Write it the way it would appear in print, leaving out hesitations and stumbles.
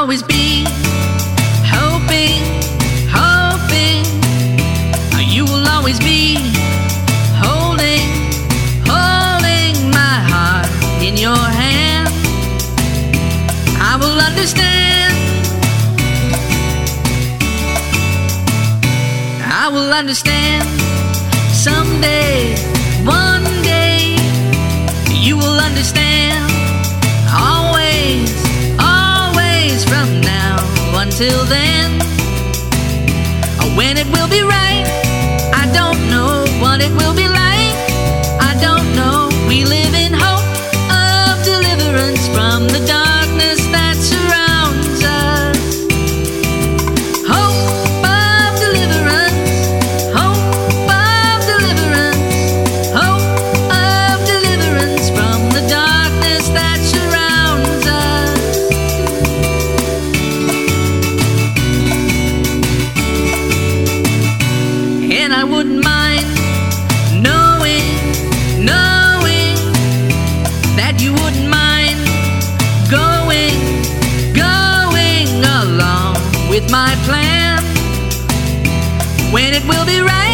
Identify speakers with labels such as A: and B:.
A: always be hoping, hoping. You will always be holding, holding my heart in your hand. I will understand, I will understand. Someday, one day, you will understand. Always, always from now until then. When it will be right, I don't know what it will be like. I don't know. We live in hope of deliverance from the darkness that surrounds us. Hope of deliverance, hope of deliverance, hope of deliverance from the darkness that surrounds us. And I wouldn't mind knowing that you wouldn't mind going along with my plan. When it will be right,